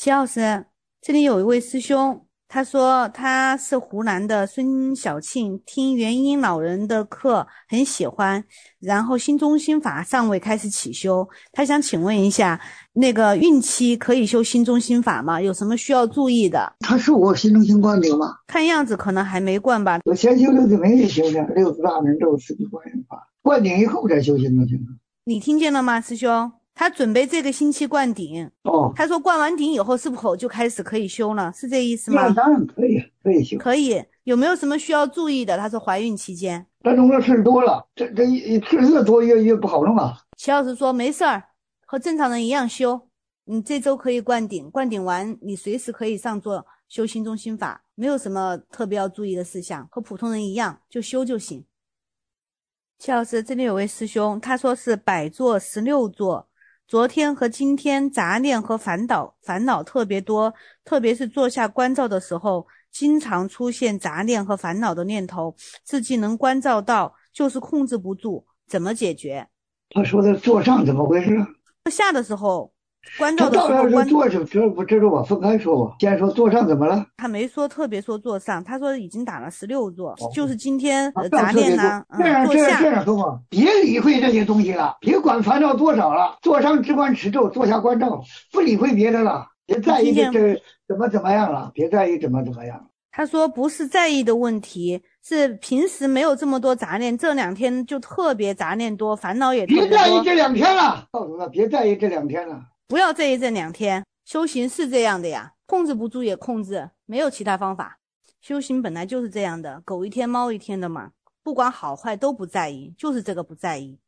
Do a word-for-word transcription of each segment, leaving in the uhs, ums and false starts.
齐老师，这里有一位师兄，他说他是湖南的孙小庆，听元音老人的课很喜欢，然后心中心法尚未开始起修，他想请问一下，那个孕期可以修心中心法吗？有什么需要注意的？ 他是我心中心灌顶吗？ 看样子可能还没灌吧。 我先修六字明也修的，六字大明咒四季观音法，灌顶以后再修心中心法。 你听见了吗，师兄？他准备这个星期灌顶。 哦， 他说灌完顶以后是否就开始可以修了？是这意思吗？ 那当然可以，可以修。 可以。有没有什么需要注意的？他说怀孕期间。 这种的事多了，这这事越多越越不好弄啊。 齐老师说没事儿，和正常人一样修。你这周可以灌顶，灌顶完你随时可以上座修心中心法，没有什么特别要注意的事项，和普通人一样就修就行。齐老师，这里有位师兄，他说是百座十六座。昨天和今天杂念和烦恼烦恼特别多，特别是坐下关照的时候，经常出现杂念和烦恼的念头，自己能关照到，就是控制不住，怎么解决？ 他说的坐上怎么回事？ 坐下的时候，关照的时候， 他当然是坐着，这不这是我分开说吧。先说坐上怎么了？ 他没说特别说坐上，他说已经打了十六座，哦、就是今天、 啊、 呃、杂念呢， 这样、 嗯、 这样这样说吧，别理会这些东西了，别管烦恼多少了，坐上只管持咒，坐下关照，不理会别的了，别在意这这怎么怎么样了，别在意怎么怎么样。 他说不是在意的问题，是平时没有这么多杂念，这两天就特别杂念多，烦恼也特别多。 别在意这两天了，告诉他别在意这两天了， 不要在意这两天。修行是这样的呀，控制不住也控制，没有其他方法。修行本来就是这样的，狗一天猫一天的嘛，不管好坏都不在意，就是这个不在意。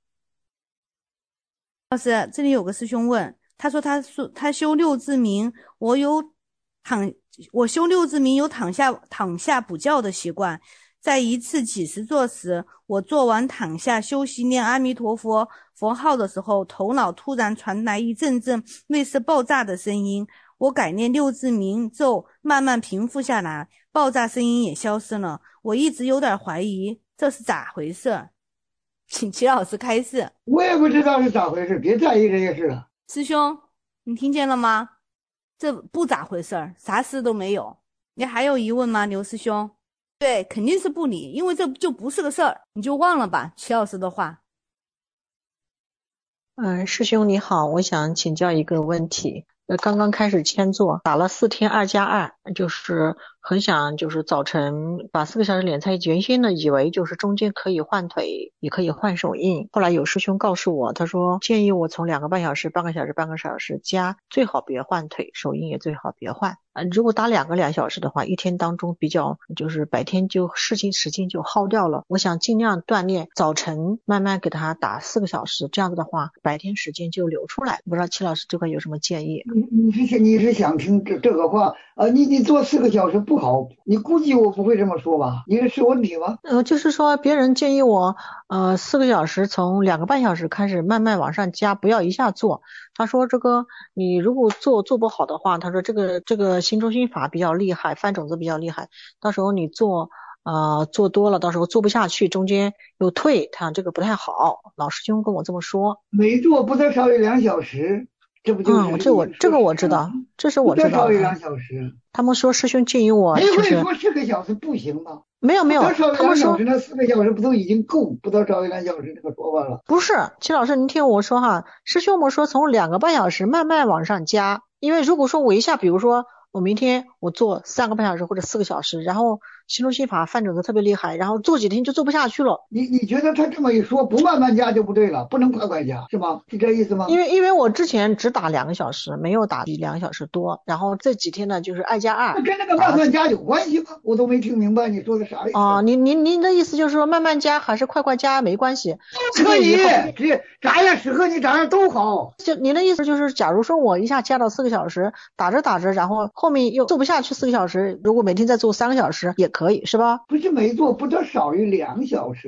老师，这里有个师兄问，他说他说他修六字明，我有躺我修六字明有躺下躺下补觉的习惯，在一次几十座时，我做完躺下休息念阿弥陀佛佛号的时候，头脑突然传来一阵阵类似爆炸的声音，我改念六字明咒，慢慢平复下来，爆炸声音也消失了。我一直有点怀疑这是咋回事，请齐老师开示。 我也不知道是咋回事，别在意这些事了。 师兄，你听见了吗？这不咋回事，啥事都没有。你还有疑问吗，刘师兄？对，肯定是不理，因为这就不是个事儿，你就忘了吧，齐老师的话。 嗯，师兄你好，我想请教一个问题。呃，刚刚开始签座，打了四天二加二，就是很想就是早晨把四个小时敛菜，原先呢以为就是中间可以换腿，也可以换手印。后来有师兄告诉我，他说建议我从两个半小时、半个小时、半个小时加，最好别换腿，手印也最好别换。呃，如果打两个两小时的话，一天当中比较就是白天就事情时间就耗掉了。我想尽量锻炼，早晨慢慢给他打四个小时，这样子的话，白天时间就留出来。不知道齐老师这块有什么建议？ 你你是你是想听这这个话啊？你你做四个小时不好，你估计我不会这么说吧？你是问题吗？ 呃，就是说别人建议我，呃，四个小时从两个半小时开始慢慢往上加，不要一下做。他说这个你如果做做不好的话，他说这个这个心中心法比较厉害，翻种子比较厉害，到时候你做呃做多了，到时候做不下去，中间又退，他这个不太好。老师兄跟我这么说。 每做不得少于两小时。这不就是、 嗯，这我这个我知道，这是我知道的。 不得少于两小时。 他们说师兄建议我，就是没会说四个小时不行吗？ 没有没有，他们说那四个小时不都已经够不得少于两小时这个说法了？ 不是，齐老师，您听我说哈，师兄们说从两个半小时慢慢往上加，因为如果说我一下，比如说我明天我做三个半小时或者四个小时，然后心中心法翻种子特别厉害，然后做几天就做不下去了。 你你觉得他这么一说，不慢慢加就不对了，不能快快加，是吗？是这意思吗？ 因为因为我之前只打两个小时，没有打比两个小时多，然后这几天呢就是二加二。 那跟那个慢慢加有关系吗？我都没听明白你说的啥意思。 哦，您您您的意思就是说慢慢加还是快快加没关系？ 都可以，这咋样适合你咋样都好。 就您的意思就是，假如说我一下加到四个小时，打着打着，然后后面又做不下去四个小时，如果每天再做三个小时也可以，是吧？ 不是每做不得少于两小时吗？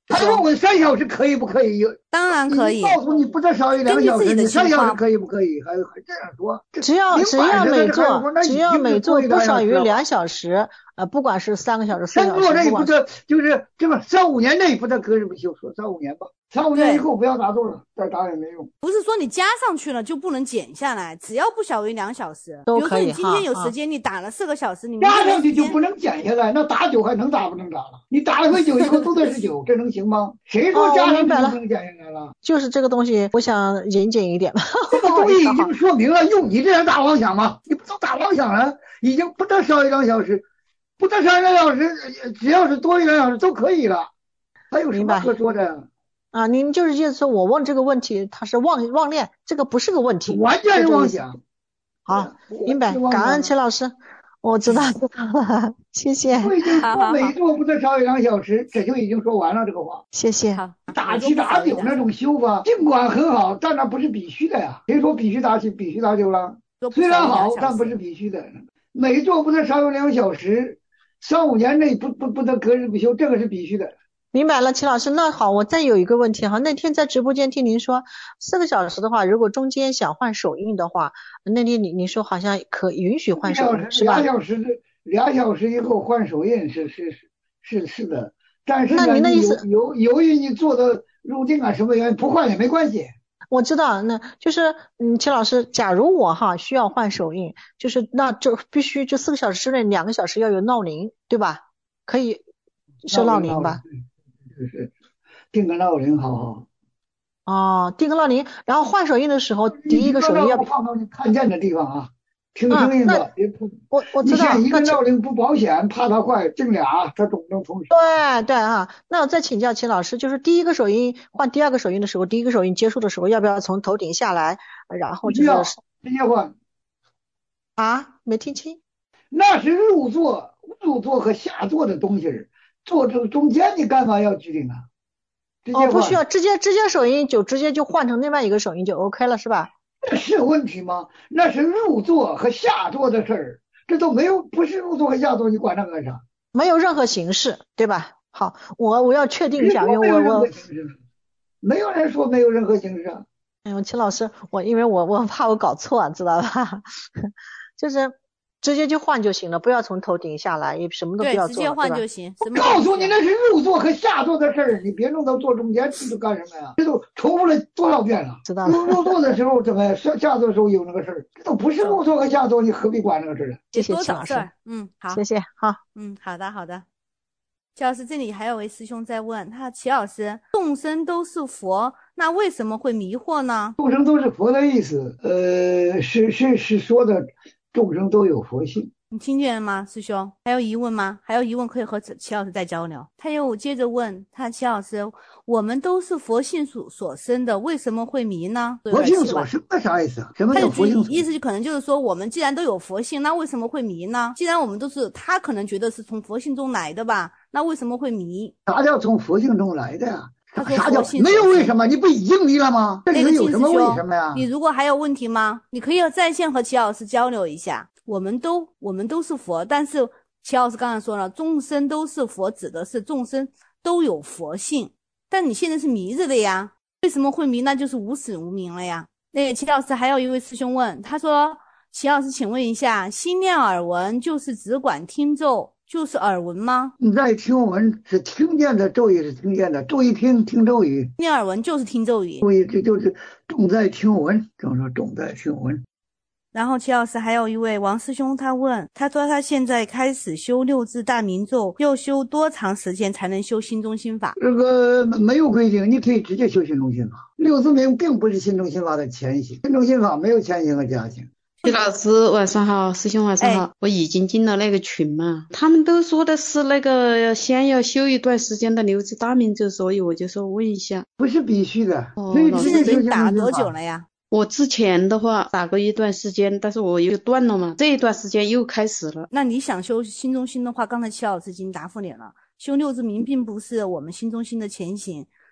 他问我三小时可以不可以？ 当然可以。 告诉你不得少于两小时，你三小时可以不可以？还还这样说？ 只要只要每做只要每做不少于两小时，呃，不管是三个小时、四小时， 三内不得就是这么三五年内不得隔日不休，说三五年吧。三五年以后不要打坐了，再打也没用。 不是说你加上去了就不能减下来，只要不小于两小时， 都可以。 比如说你今天有时间，你打了四个小时，你加上去就不能减下来，那打酒还能打不能打了？你打了回酒以后都得是酒，这能行吗？谁说加上去就不能减下来了？ 就是这个东西，我想严谨一点吧。 这个东西已经说明了，用你这样打妄想吗？你不都打妄想了？已经不得少于两小时，不得少于两小时，只要是多于两小时都可以了，还有什么可说的？ 啊，您就是意思说我问这个问题，它是妄妄念，这个不是个问题， 完全是妄想。 好，明白，感恩齐老师，我知道知道了，谢谢。 我已经说每做不得少于两小时，这就已经说完了这个话。 谢谢。 打七打九那种修法，尽管很好，但那不是必须的呀。谁说必须打七必须打九了？虽然好，但不是必须的。每做不得少于两小时，三五年内不不不得隔日不休，这个是必须的。 明白了，齐老师。那好，我再有一个问题哈。那天在直播间听您说，四个小时的话，如果中间想换手印的话，那天你你说好像可允许换手印，是吧？ 俩小时，俩小时以后换手印是是是是是的，但是呢， 那您的意思， 由由于你做的入定啊什么原因，不换也没关系。 我知道，那就是嗯，齐老师，假如我哈需要换手印，就是那就必须就四个小时之内，两个小时要有闹铃，对吧？可以设闹铃吧？ 就是定个闹铃，好好。 哦，定个闹铃，然后换手印的时候，第一个手印要放到你看见的地方啊，听声音的，别碰。 我我知道， 你一个闹铃不保险，怕它坏，定俩，它总能同时。 对对啊，那我再请教秦老师，就是第一个手印换第二个手印的时候，第一个手印结束的时候，要不要从头顶下来，然后就是直接换？ 啊，没听清？ 那是入座、入座和下座的东西。坐这中间你干嘛要拘定啊？ 哦，不需要，直接直接手印就直接就换成另外一个手印就 OK 了，是吧？ 这是问题吗？那是入座和下座的事儿，这都没有，不是入座和下座，你管它干啥？ 没有任何形式，对吧？好，我我要确定一下，因为我我没有人说没有任何形式啊。 哎呦，秦老师，我因为我我怕我搞错，知道吧？就是直接就换就行了，不要从头顶下来，也什么都不要做， 对，直接换就行。 我告诉你，那是入座和下座的事儿，你别弄到坐中间去干什么呀？这都重复了多少遍了？ 知道了。 入座的时候怎么样？下下座的时候有那个事儿，这都不是入座和下座，你何必管那个事儿？ 谢谢齐老师。 嗯，好， 谢谢，好， 嗯，好的，好的。齐老师，这里还有位师兄在问他，齐老师，众生都是佛，那为什么会迷惑呢？ 众生都是佛的意思，呃，是是是说的。众生都有佛性， 你听见了吗，师兄？还有疑问吗？还有疑问可以和齐老师再交流。他又接着问他，齐老师，我们都是佛性所所生的，为什么会迷呢？ 佛性所生的啥意思啊？什么叫佛性所生？ 意思就可能就是说，我们既然都有佛性，那为什么会迷呢？既然我们都是，他可能觉得是从佛性中来的吧，那为什么会迷？ 啥叫从佛性中来的呀？啥叫没有为什么？你不已经迷了吗？这里面有什么为什么呀？ 你如果还有问题吗？你可以在线和齐老师交流一下。我们都我们都是佛，但是齐老师刚才说了，众生都是佛，指的是众生都有佛性。但你现在是迷着的呀，为什么会迷？那就是无始无明了呀。那个齐老师还有一位师兄问，他说：齐老师，请问一下，心念耳闻就是只管听咒，就是耳闻吗？ 你在听闻是听见的咒语是听见的，咒一听听咒语， 念耳闻就是听咒语， 咒语这就是重在听闻，怎么说重在听闻。 然后齐老师还有一位王师兄，他问，他说他现在开始修六字大明咒，要修多长时间才能修心中心法？ 这个没有规定，你可以直接修心中心法。六字明并不是心中心法的前行，心中心法没有前行和加行。 齐老师晚上好，师兄晚上好、哎、我已经进了那个群嘛，他们都说的是那个先要修一段时间的六字大明咒，所以我就说问一下。 不是必须的。 哦，你现在打多久了呀？ 我之前的话打过一段时间，但是我又断了嘛，这一段时间又开始了。 那你想修心中心的话，刚才齐老师已经答复你了，修六字明并不是我们心中心的前行，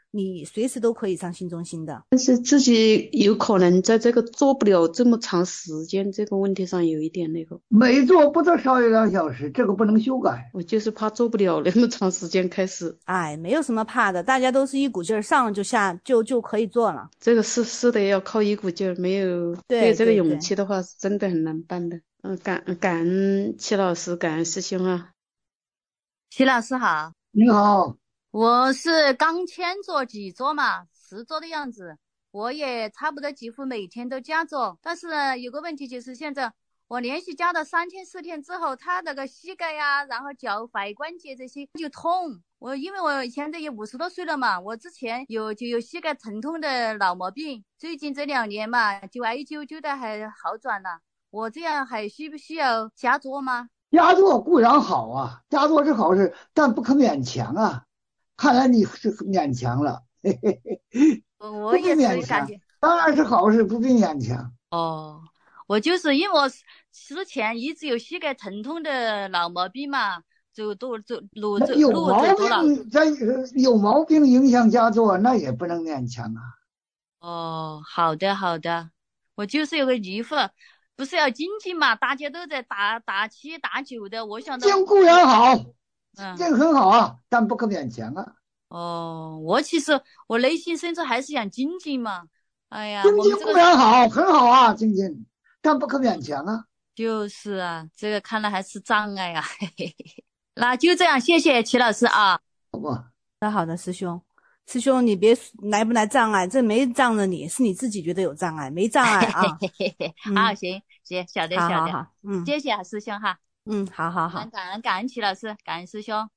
你随时都可以上新中心的。 但是自己有可能在这个做不了这么长时间这个问题上有一点那个。 每做不得少于两小时，这个不能修改。 我就是怕做不了那么长时间开始。 哎，没有什么怕的，大家都是一股劲儿上了就下就就可以做了。 这个是是的，要靠一股劲儿，没有对这个勇气的话，是真的很难办的。嗯，感感恩齐老师，感恩师兄啊。 齐老师好。 你好。 我是刚签做几桌嘛，十桌的样子，我也差不多几乎每天都加做，但是呢，有个问题就是现在我连续加了三天四天之后，他那个膝盖呀、啊，然后脚踝关节这些就痛。我因为我现在也五十多岁了嘛，我之前有就有膝盖疼痛的老毛病，最近这两年嘛，就艾灸灸的还好转了。我这样还需不需要加做吗？ 加做固然好啊，加做是好事，但不可勉强啊。看来你是勉强了，嘿嘿嘿， 我也是感觉， 当然是好事，不必勉强。 哦，我就是因为我之前一直有膝盖疼痛的老毛病嘛，就都就路走有路毛走多了。 病，有毛病影响加做，那也不能勉强啊。 哦，好的好的，我就是有个疑惑，不是要精进嘛？大家都在打打七打九的，我想精固然好。 嗯， 这个很好啊，但不可勉强啊。 哦，我其实我内心深处还是想精进嘛。哎呀， 精进固然好，很好啊，精进，但不可勉强啊。 就是啊，这个看来还是障碍啊。嘿嘿嘿，那就这样，谢谢齐老师啊。 好吧。 那好的，师兄，师兄你别来不来障碍，这没障着你，是你自己觉得有障碍，没障碍啊。 嘿嘿嘿，好，行行，晓得晓得， 好好好，嗯， 谢谢师兄哈。 嗯，好好好， 感恩感恩齐老师，感恩师兄。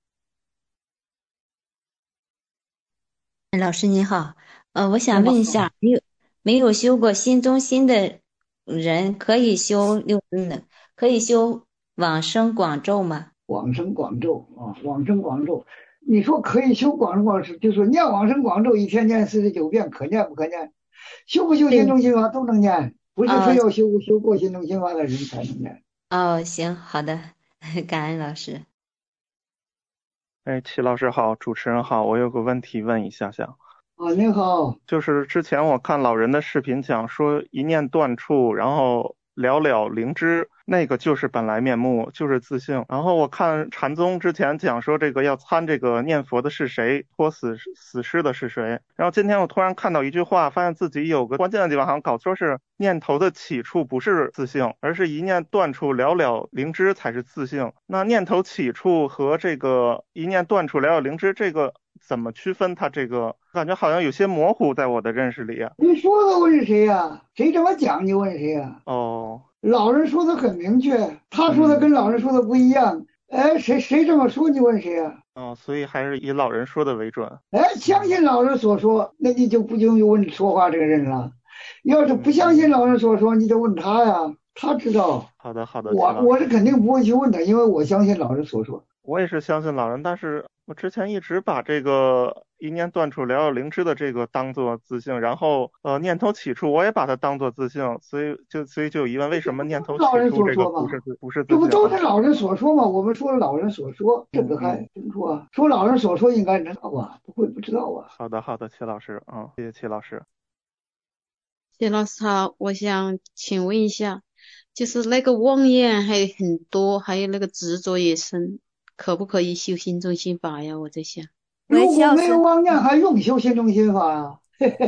老师你好，呃，我想问一下，没有没有修过新中心的人可以修六嗯，可以修往生广咒吗？ 往生广咒啊，往生广咒，你说可以修广生广咒，就说念往生广咒，一天念四十九遍，可念不可念？修不修心中心法都能念，不是非要修、哦、修过心中心法的人才能念。 哦，行，好的，感恩老师。 哎，齐老师好，主持人好，我有个问题问一下下。 啊，您好。 就是之前我看老人的视频讲说一念断处，然后了了灵知，那个就是本来面目，就是自性。然后我看禅宗之前讲说这个要参这个念佛的是谁，托死死尸的是谁。然后今天我突然看到一句话，发现自己有个关键的地方好像搞错，是念头的起处不是自性，而是一念断处了了灵知才是自性。那念头起处和这个一念断处了了灵知，这个怎么区分？它这个感觉好像有些模糊，在我的认识里啊。 你说的问谁呀、啊？谁这么讲你问谁呀、 啊？哦， 老人说的很明确，他说的跟老人说的不一样。嗯、哎，谁谁这么说你问谁呀、 啊？哦，所以还是以老人说的为准。 哎，相信老人所说，那你就不用问说话这个人了。要是不相信老人所说，你就问他呀，他知道。 好的，好的。 我我是肯定不会去问他，因为我相信老人所说。 我也是相信老人，但是我之前一直把这个一念断处了了灵知的这个当做自性，然后呃念头起处我也把它当做自性，所以就所以就有疑问，为什么念头起处这个不是不是自性？ 这不都是老人所说吗？我们说老人所说，这个还清楚啊。说老人所说应该知道吧？不会不知道啊。 好的好的，齐老师，嗯，谢谢齐老师。 谢老师好，我想请问一下，就是那个妄念还很多，还有那个执着也深。可不可以修心中心法呀？我在想， 如果没有妄念，还用修心中心法呀？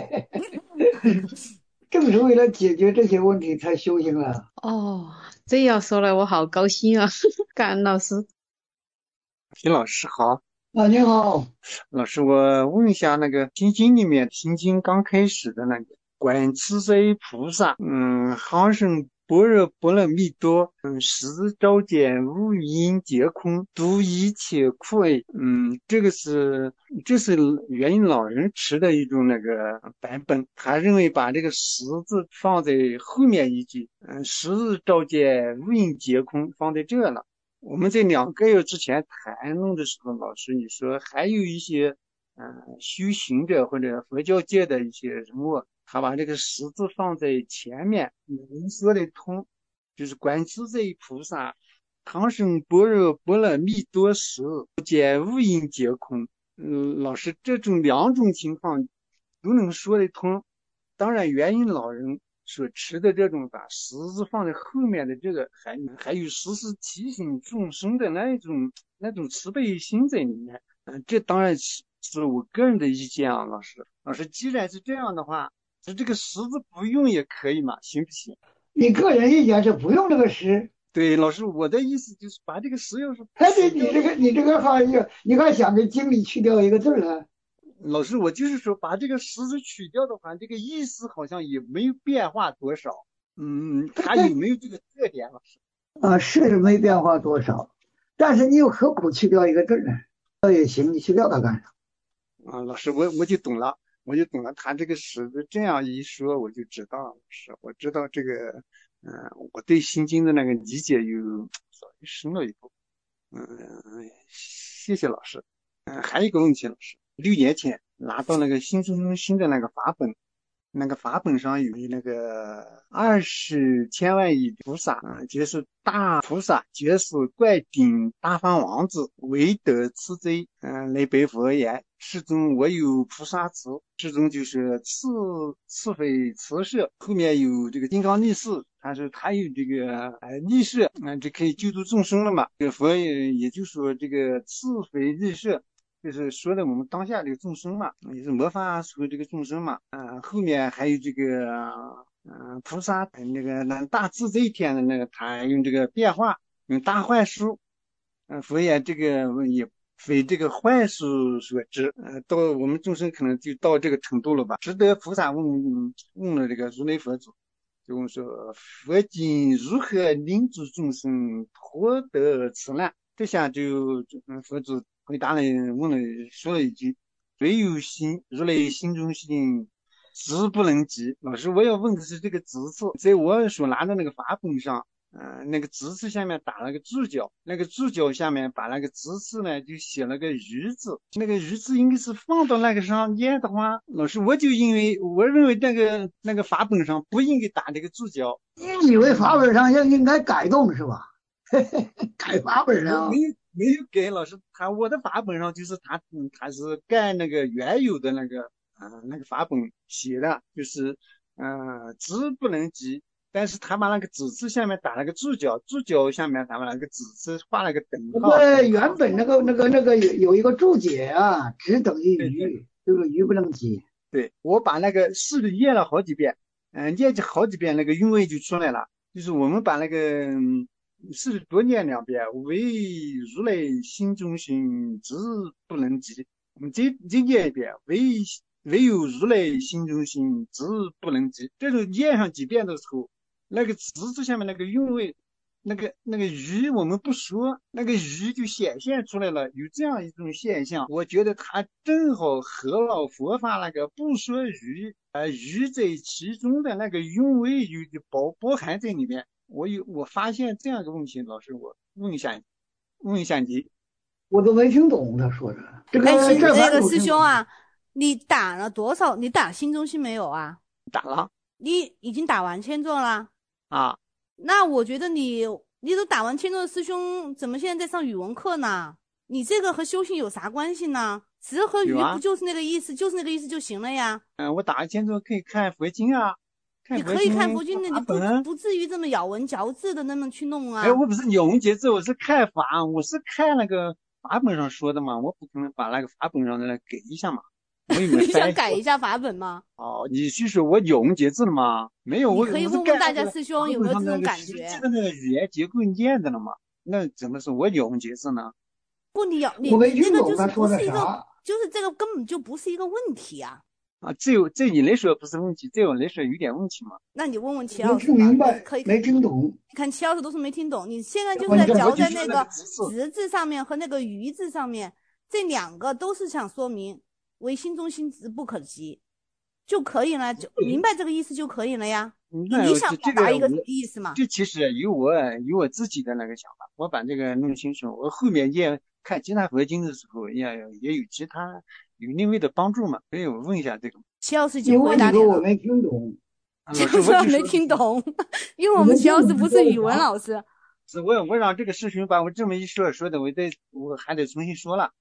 正是为了解决这些问题才修行了。 哦，这样说来我好高兴啊！感恩老师。 齐老师好。 啊，你好， 老师，我问一下，那个心经里面，心经刚开始的那个观自在菩萨，嗯，行深般若波罗蜜多，嗯，十照见五阴皆空，度一切苦厄。嗯，这个是这是元婴老人持的一种那个版本，他认为把这个十字放在后面一句，嗯，十照见五阴皆空放在这了。我们在两个月之前谈论的时候，老师你说还有一些嗯、呃、修行者或者佛教界的一些人物，他把这个十字放在前面，能说得通，就是观自在菩萨行深般若波罗蜜多时，见五阴皆空， 嗯，老师，这种两种情况都能说得通。当然，元婴老人所持的这种把十字放在后面的这个，还还有时时提醒众生的那一种那种慈悲心在里面。嗯，这当然是是我个人的意见啊，老师。老师，既然是这样的话，这这个十字不用也可以嘛，行不行？ 你个人意见是不用这个十。 对，老师，我的意思就是把这个十要是， 哎，对，你这个你这个好像你还想给经里去掉一个字了。 老师，我就是说把这个十字去掉的话，这个意思好像也没有变化多少。嗯，它有没有这个特点，老师？ 啊，是没变化多少，但是你又何苦去掉一个字呢？那也行，你去掉它干啥？ 啊，老师，我我就懂了，我就懂了。他这个十字这样一说，我就知道了。是，我知道这个。嗯、呃，我对心经的那个理解又稍微深了一步。嗯，谢谢老师。嗯、呃，还有一个问题，老师，六年前拿到那个新中心的那个法本，那个法本上有那个二十千万亿菩萨啊，就是大菩萨，就是灌顶大方王子，唯得此罪。嗯、呃，来白佛言：世尊，我有菩萨慈。世尊就是赐赐非慈摄，后面有这个金刚力士，他说他有这个呃力士，嗯，这可以救度众生了嘛。这个佛也也就说这个赐非力士。就是说的我们当下这个众生嘛，也是魔法说这个众生嘛，啊、呃，后面还有这个，嗯、呃，菩萨那个那大自在天的那个，他用这个变化，用大幻术，嗯、呃，佛也这个也非这个幻术所知，呃，到我们众生可能就到这个程度了吧。值得菩萨问问了这个如来佛祖，就问说：佛今如何令诸众生脱得此难？这下就嗯，佛祖。回答了，问了，说了一句：“唯有心，如来心中心，直不能及。”老师，我要问的是这个“直”字，在我所拿的那个法本上，呃，那个“直”字下面打了个注脚，那个注脚下面把那个“直”字呢就写了个“余”字，那个“余”字应该是放到那个上念的话，老师，我就因为我认为那个那个法本上不应该打这个注脚， 你以为法本上应应该改动是吧？改法本上。 没有给老师，他我的法本上就是他，嗯，他是干那个原有的那个，呃，那个法本写的，就是，呃，直不能及，但是他把那个子字下面打了个注脚，注脚下面他把那个子字画了个等号。 对，原本那个那个那个有有一个注解啊，直等于余，这个余不能及。 对，我把那个试着念了好几遍，嗯、呃，念好几遍，那个韵味就出来了，就是我们把那个。嗯是多念两遍，唯如来心中心，直不能及。我们再再念一遍，唯唯有如来心中心，直不能及。这种念上几遍的时候，那个直字下面那个韵味，那个那个余我们不说，那个余就显现出来了。有这样一种现象，我觉得它正好合了佛法那个不说余，呃，余在其中的那个韵味有就包包含在里面。我有我发现这样一个问题，老师，我问一下，问一下你， 我都没听懂他说的。这个哎， 这那个师兄啊，你打了多少？你打心中心没有啊？ 打了。 你已经打完千座了啊？ 那我觉得你，你都打完千座的师兄，怎么现在在上语文课呢？你这个和修行有啥关系呢？直和余不就是那个意思，啊、就是那个意思就行了呀。 嗯、呃，我打完千座可以看佛经啊。 你可以看佛经的，你不不至于这么咬文嚼字的那么去弄啊。 哎，我不是咬文嚼字，我是看法，我是看那个法本上说的嘛，我不可能把那个法本上的改一下嘛。我有没有你想改一下法本吗？ 哦，你是说我咬文嚼字了吗？没有，我你可以问问大家师兄有没有这种感觉？ 记得那个语言结构念的了嘛？那怎么是我咬文嚼字呢？ 不，你咬你那个就是不是一个，就是这个根本就不是一个问题啊。 啊，这有这你来说不是问题，这我来说有点问题嘛？ 那你问问齐老师， 没听明白， 可以没听懂。 你看齐老师都是没听懂，你现在就是在嚼在那个直字上面和那个余字上面，这两个都是想说明唯心中心直不可及就可以了，就明白这个意思就可以了呀。你想表达一个意思吗？ 这其实有我有我自己的那个想法，我把这个弄清楚，我后面念看其他佛经的时候也也有其他有另外的帮助嘛，所以我问一下这个。 齐老师已经回答你了。 我没听懂。 齐老师没听懂，因为我们齐老师不是语文老师。 是我我让这个师兄把我这么一说，说的我得我还得重新说了。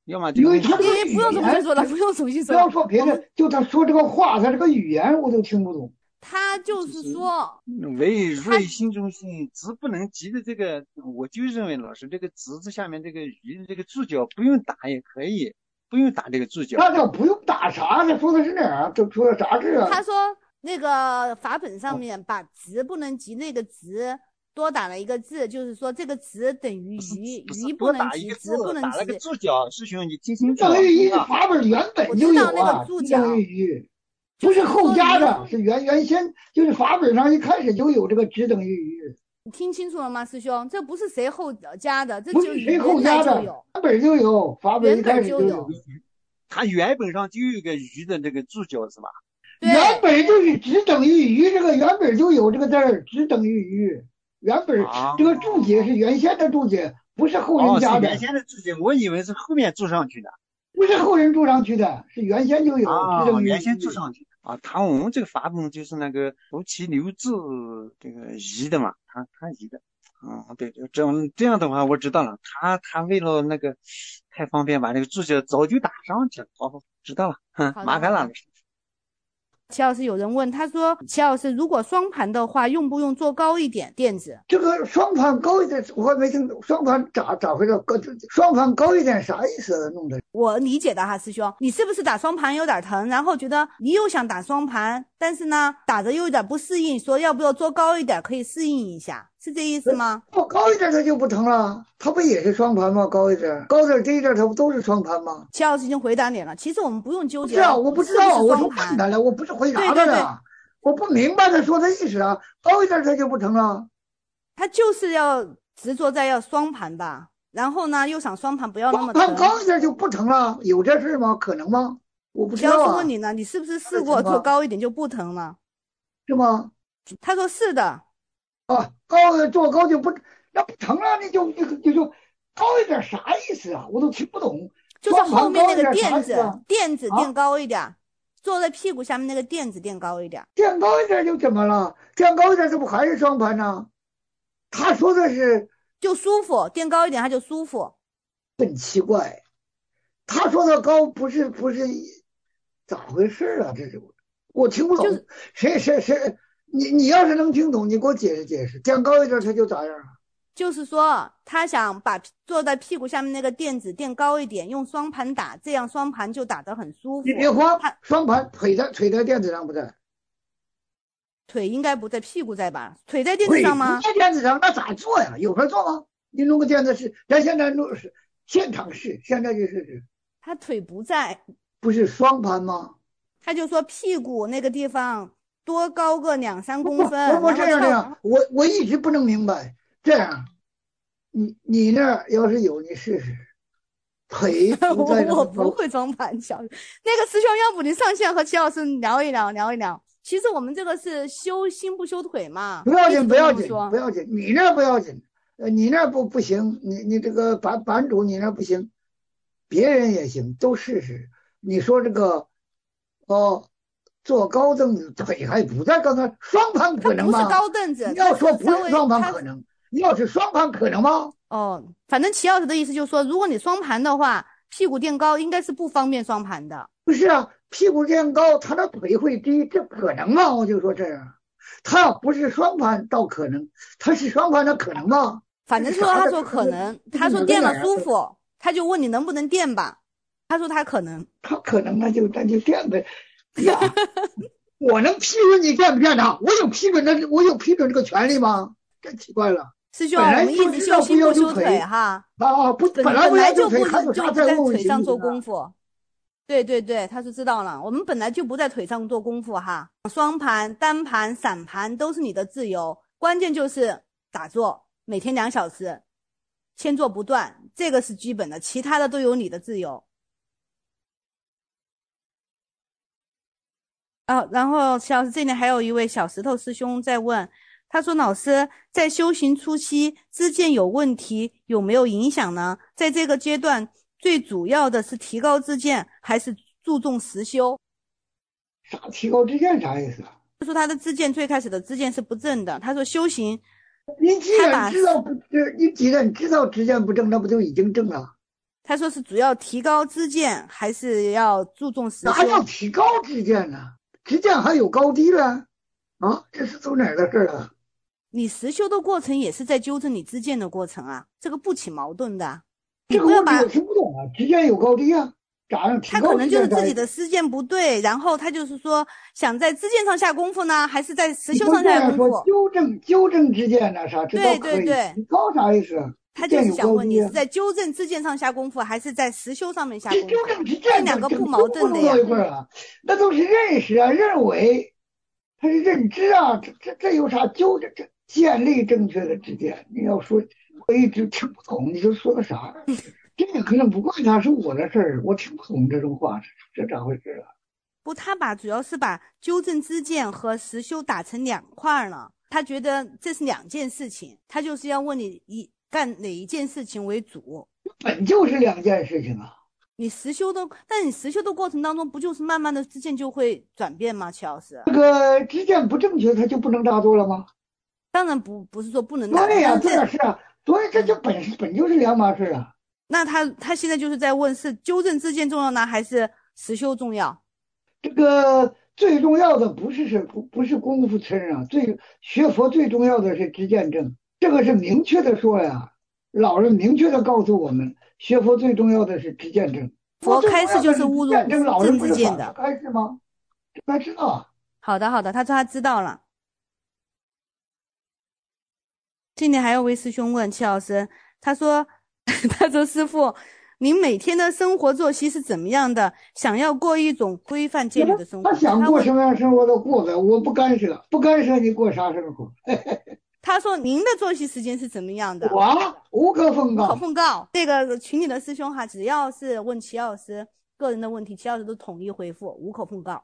要么这个因为他这个你不用重新说了，不用重新说。 不要说别的，就他说这个话，他这个语言我都听不懂。 他就是说， 为瑞心中心，子不能及的这个，我就认为老师这个子字下面这个鱼的这个注脚不用打也可以，不用打这个注脚。 那叫不用打啥？他说的是哪儿？这说的啥字啊？ 他说那个法本上面把子不能及那个子多打了一个字，就是说这个子等于鱼，鱼不能及，子不能及。 打了个注脚，师兄你听清楚。 等于鱼法本原本就有啊， 那个注脚等于鱼。不是后加的，是原原先就是法本上一开始就有这个只等于鱼。 你听清楚了吗，师兄？这不是谁后加的，这不是谁后加的，法本就有，法本一开始就有。 它原本上就有个鱼的这个注脚是吧？ 原本就是只等于鱼，这个原本就有这个字儿，只等于鱼。原本这个注解是原先的注解，不是后人加的。 哦，是原先的注解，我以为是后面注上去的。 不是后人注上去的，是原先就有。 啊，原先注上去啊。他我们这个法本就是那个夫妻留字这个移的嘛，他他移的。啊、嗯，对，这样这样的话我知道了。他他为了那个太方便，把这个注脚早就打上去了。好，知道了，哼，麻烦了。 齐老师，有人问他说，齐老师，如果双盘的话，用不用做高一点垫子？ 这个双盘高一点，我还没听懂。双盘咋咋回事？高双盘高一点啥意思？弄的？ 我理解的哈，师兄，你是不是打双盘有点疼，然后觉得你又想打双盘，但是呢打着又有点不适应，说要不要做高一点，可以适应一下，是这意思吗？ 做高一点它就不疼了，它不也是双盘吗？高一点，高点低一点，它不都是双盘吗？ 齐老师已经回答你了，其实我们不用纠结。 是啊，我不知道，我是问他了，我不是回答他的。 对对对， 我不明白他说的意思啊，高一点它就不疼了。 他就是要执着在要双盘吧，然后呢又想双盘不要那么疼。 双盘高一点就不疼了，有这事吗？可能吗？我不知道、啊。 齐老师问你呢，你是不是试过做高一点就不疼了？ 是吗？ 他说是的。 啊，高做高就不那不疼了，你就就就就高一点啥意思啊？我都听不懂。 就是后面那个垫子，垫子垫高一点。 啊， 坐在屁股下面那个垫子垫高一点， 垫高一点就怎么了？垫高一点这不还是双盘呢？他说的是就舒服，垫高一点他就舒服。 很奇怪，他说的高不是不是咋回事啊？这是我听不懂。就是谁谁谁，你你要是能听懂，你给我解释解释。垫高一点他就咋样啊？ 就是说他想把坐在屁股下面那个垫子垫高一点，用双盘打，这样双盘就打得很舒服。 你别慌，双盘腿在腿在垫子上不在？ 腿应该不在，屁股在吧？腿在垫子上吗？ 腿在垫子上，那咋做呀？有法做吗？你弄个垫子试，咱现在弄是现场试，现在就试试。 他腿不在， 不是双盘吗？ 他就说屁股那个地方多高个两三公分。 我我这样这样，我我一直不能明白。这样，你你那儿要是有，你试试。腿不在我我不会双盘小，那个师兄，要不你上线和齐老师聊一聊，聊一聊。其实我们这个是修心不修腿嘛。 不要紧，不要紧，不要紧，你那不要紧，呃，你那不不行，你你这个版版主你那不行，别人也行，都试试。你说这个，哦。坐高凳子腿还不在，刚才双盘可能吗？ 不是高凳子。 你要说不是双盘可能，你要是双盘可能吗？ 哦，反正齐老师的意思就是说，如果你双盘的话，屁股垫高应该是不方便双盘的。 不是啊，屁股垫高，他的腿会低，这可能吗？我就说这样，他不是双盘倒可能，他是双盘，那可能吗？ 反正说他说可能，他说垫了舒服，他就问你能不能垫吧，他说他可能， 他可能那就那就垫呗。呀，我能批准你垫不垫他？我有批准的，我有批准这个权利吗？真奇怪了。 师兄，我们一直修心不修腿哈。 啊，不， 本来本来就不就不在腿上做功夫。对对对，他是知道了。我们本来就不在腿上做功夫哈。双盘、单盘、散盘都是你的自由，关键就是打坐，每天两小时，千坐不断，这个是基本的，其他的都有你的自由。啊，然后齐老师这里还有一位小石头师兄在问，他说老师在修行初期知见有问题有没有影响呢？在这个阶段最主要的是提高知见还是注重实修？ 啥提高知见啥意思啊？ 他说他的知见最开始的知见是不正的，他说修行你既然知道不，你既然知道知见不正，那不就已经正了？ 他说是主要提高知见，还是要注重实修？ 哪叫提高知见呢？知见还有高低了啊？这是从哪儿的事啊？ 你实修的过程也是在纠正你知见的过程啊，这个不起矛盾的。 这个问题我听不懂啊，知见有高低啊？咋样？ 他可能就是自己的知见不对，然后他就是说想在知见上下功夫呢，还是在实修上下功夫？ 纠正纠正知见呢？啥？这对对对， 提高啥意思？ 他就是想问你是在纠正知见上下功夫，还是在实修上面下功夫？ 纠正知见这两个不矛盾的呀。 一块啊，那都是认识啊，认为，他是认知啊，这这这有啥纠正？这建立正确的知见，你要说，我一直听不懂，你就说的啥？这个可能不怪他，是我的事儿，我听不懂这种话，这咋回事啊？ 不，他把主要是把纠正知见和实修打成两块了，他觉得这是两件事情，他就是要问你以干哪一件事情为主。 本就是两件事情啊。 你实修的，但你实修的过程当中，不就是慢慢的知见就会转变吗？齐老师， 这个知见不正确，他就不能打坐了吗？ 当然不，不是说不能打坐。 对呀，这个是啊，所以这就本本就是两码事啊。 那他他现在就是在问，是纠正知见重要呢，还是实修重要？ 这个最重要的不是是不不是功夫深啊，最学佛最重要的是知见正，这个是明确的说呀。老人明确的告诉我们，学佛最重要的是知见正。 佛开示就是侮辱正知见的， 开示吗？这该知道啊。 好的好的，他说他知道了。今天还有位师兄问齐老师，他说他说师父，您每天的生活作息是怎么样的？想要过一种规范戒律的生活。 他想过什么样生活都过呗，我不干涉，不干涉你过啥生活。 他说您的作息时间是怎么样的？ 我无可奉告。 无可奉告。这个群里的师兄哈，只要是问齐老师个人的问题，齐老师都统一回复，无可奉告。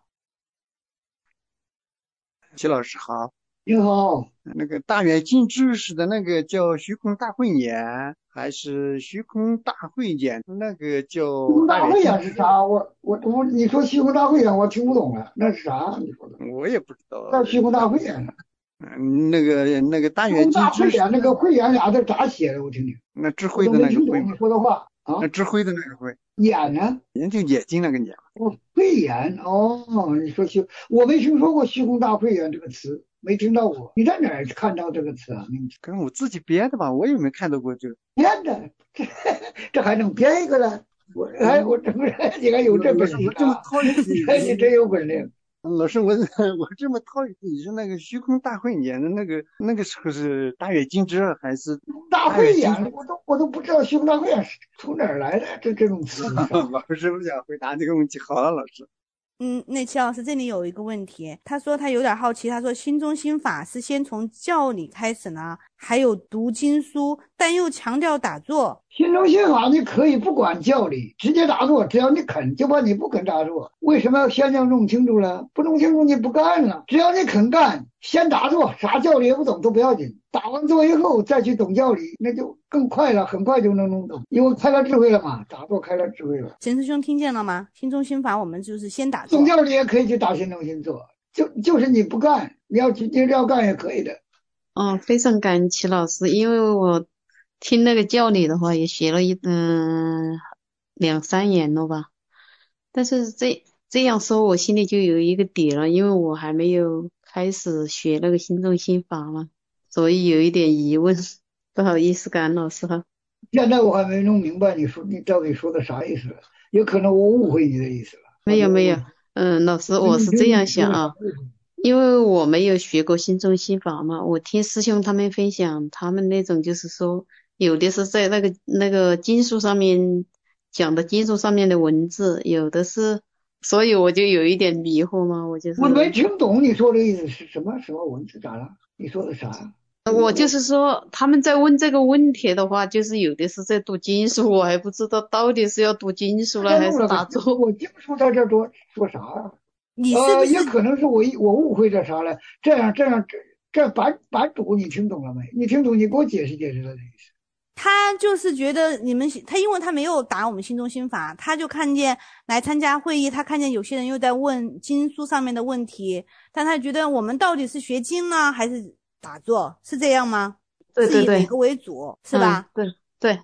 齐老师好。 你好。 那个大圆镜智是的那个叫虚空大慧眼，还是虚空大慧眼？那个叫虚空大慧眼是啥？我我我，你说虚空大慧眼，我听不懂了，那是啥？你说的？ 我也不知道。 那虚空大慧眼呢？ 嗯，那个那个大圆镜智是那个慧眼俩字咋写的？我听听。 那智慧的那个慧。 你说的话啊？ 那智慧的那个慧。 眼呢？ 眼就眼睛那个眼。 哦，慧眼哦，你说虚，我没听说过虚空大慧眼这个词。没听到过，你在哪儿看到这个词啊？ 跟我自己编的吧，我也没看到过这个。 编的，这这还能编一个呢？我哎，我承认你还有这本事、啊， 我这么讨厌你，你真有本领。 老师，我我这么讨厌你是那个虚空大慧眼的那个那个时候是大圆镜智还是大慧眼？我都我都不知道虚空大慧眼是从哪儿来的这这种词。 老师不想回答这个问题，好了，老师。 嗯，那齐老师这里有一个问题，他说他有点好奇，他说心中心法是先从教理开始呢，还有读经书，但又强调打坐。 心中心法你可以不管教理，直接打坐，只要你肯，就怕你不肯打坐。为什么要先要弄清楚了？不弄清楚你不干了。只要你肯干，先打坐，啥教理也不懂都不要紧。打完坐以后再去懂教理，那就更快了，很快就能弄懂，因为开了智慧了嘛。打坐开了智慧了。 陈师兄听见了吗？心中心法我们就是先打坐， 懂教理也可以去打心中心坐，就就是你不干，你要去接着要干也可以的。 哦，非常感恩齐老师，因为我听那个教理的话也学了一嗯两三年了吧，但是这这样说我心里就有一个底了，因为我还没有开始学那个心中心法嘛，所以有一点疑问，不好意思，感恩老师哈。 现在我还没弄明白你说你到底说的啥意思了，有可能我误会你的意思了。 没有没有，嗯，老师我是这样想啊。因为我没有学过心中心法嘛，我听师兄他们分享，他们那种就是说，有的是在那个那个经书上面讲的经书上面的文字，有的是，所以我就有一点迷惑嘛，我就是。 我没听懂你说的意思是什么？什么文字咋了？你说的啥？ 我就是说，他们在问这个问题的话，就是有的是在读经书，我还不知道到底是要读经书了还是打坐。 我经书在这多说啥啊？ 你是不是、呃、 也可能是我我误会这啥了？这样这样这这版版主你听懂了没？你听懂你给我解释解释了这意思。 他就是觉得你们他因为他没有打我们心中心法，他就看见来参加会议，他看见有些人又在问经书上面的问题，但他觉得我们到底是学经呢还是打坐？是这样吗？ 对对对， 以哪个为主是吧？ 嗯、对对。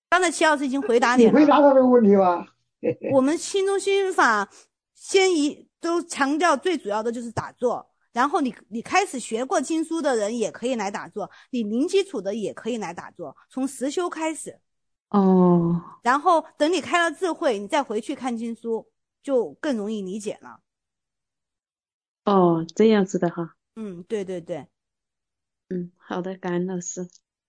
刚才齐老师已经回答你了。 你回答到这个问题吧。 我们心中心法先一都强调最主要的就是打坐，然后你你开始学过经书的人也可以来打坐，你零基础的也可以来打坐，从实修开始。 哦。 然后等你开了智慧，你再回去看经书，就更容易理解了。 哦，这样子的哈。 嗯，对对对。 嗯，好的，感恩老师。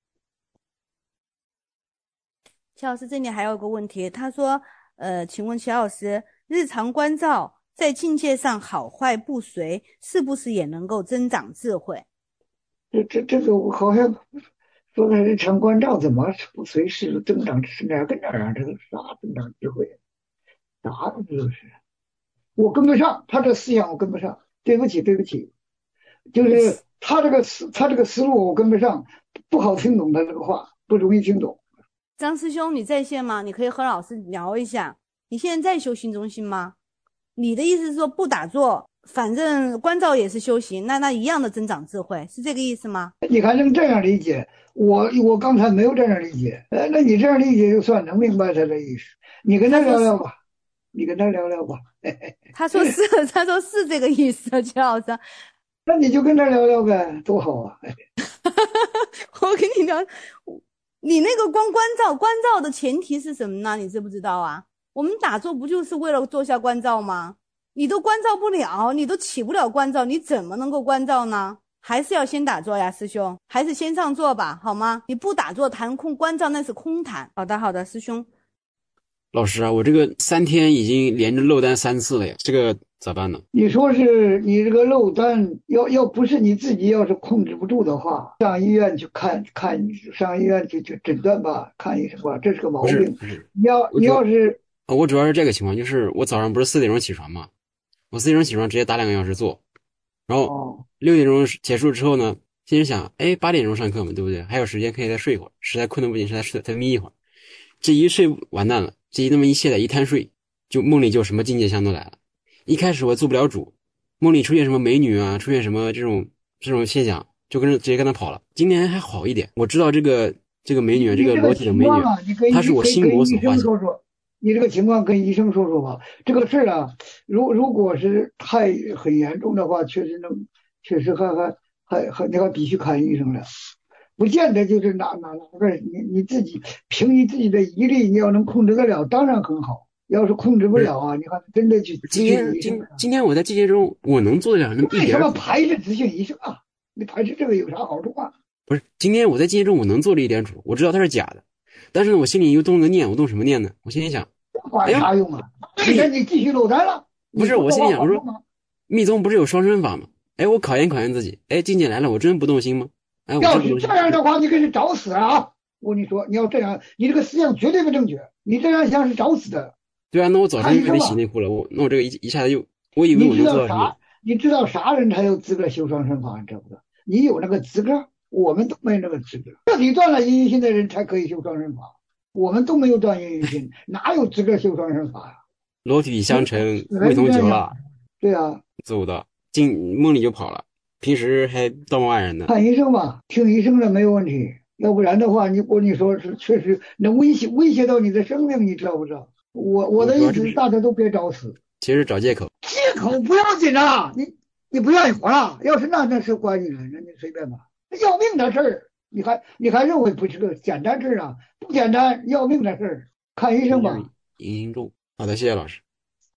齐老师这里还有个问题，他说呃请问齐老师，日常关照在境界上好坏不随，是不是也能够增长智慧？ 这这这个我好像说的日常关照怎么不随是增长是哪跟哪儿啊？这个啥增长智慧？啥这都是我跟不上他这思想，我跟不上，对不起对不起，就是他这个思他这个思路我跟不上，不好听懂他这个话，不容易听懂。 张师兄你在线吗？你可以和老师聊一下。你现在在修心中心吗？你的意思是说不打坐，反正关照也是修行，那那一样的增长智慧，是这个意思吗？ 你还能这样理解？我我刚才没有这样理解。呃，那你这样理解就算能明白他的意思。你跟他聊聊吧，你跟他聊聊吧。 他说是，他说是这个意思，齐老师。 那你就跟他聊聊呗，多好啊！ 我跟你聊，你那个光关照，关照的前提是什么呢？你知不知道啊？我们打坐不就是为了做下关照吗？你都关照不了，你都起不了关照，你怎么能够关照呢？还是要先打坐呀，师兄，还是先上座吧，好吗？你不打坐谈空关照那是空谈。好的好的，师兄。 老师啊，我这个三天已经连着漏单三次了呀，这个咋办呢？ 你说是你这个漏单，要要不是你自己要是控制不住的话，上医院去看看，上医院去去诊断吧，看医生吧，这是个毛病。 不是， 你要你要是， 我主要是这个情况，就是我早上不是四点钟起床嘛，我四点钟起床直接打两个小时坐，然后六点钟结束之后呢，心里想，哎，八点钟上课嘛，对不对？还有时间可以再睡一会儿，实在困得不行，实在睡再眯一会儿。这一睡完蛋了，这一那么一懈怠一贪睡，就梦里就什么境界相都来了。一开始我做不了主，梦里出现什么美女啊，出现什么这种这种现象，就跟着直接跟他跑了。今天还好一点，我知道这个这个美女，这个裸体的美女，她是我心魔所化现。 你这个情况跟医生说说吧。这个事儿啊，如如果是太很严重的话，确实能，确实还还还还那个必须看医生了。不见得就是哪哪哪个你你自己凭你自己的毅力，你要能控制得了，当然很好。要是控制不了啊，你还真的去今天今今天我在境界中，我能做得了那么一点。 为什么排斥咨询医生啊？你排斥这个有啥好处啊？ 不是，今天我在境界中我能做了一点主，我知道它是假的，但是呢，我心里又动了个念，我动什么念呢？我心里想， 管啥用啊？为啥你继续漏单了？ 不是，我心里想，我说密宗不是有双身法吗？哎，我考验考验自己，哎，境界来了，我真不动心吗？哎， 要是这样的话，你可是找死啊！我跟你说，你要这样，你这个思想绝对不正确，你这样想是找死的。 对啊，那我早上就得洗内裤了，我那我这个一一下子又，我以为我能做到什么？ 你知道啥人才有资格修双身法？你知不知道？你有那个资格，我们都没那个资格。彻底断了阴阴心的人才可以修双身法，我们都没有断阴阴心，哪有资格修双身法呀？ 裸体相承，味同酒了。 对啊， 做不到，进梦里就跑了，平时还道貌岸然的。 看医生吧，听医生的没有问题，要不然的话，你我跟你说是确实能威胁威胁到你的生命，你知道不知道？我我的意思是大家都别找死， 其实找借口， 借口不要紧啊，你你不愿意活了，要是那那是关你了，那你随便吧。要命的事儿，你还你还认为不是个简单事啊？不简单，要命的事儿，看医生吧。 阴阴重，好的，谢谢老师。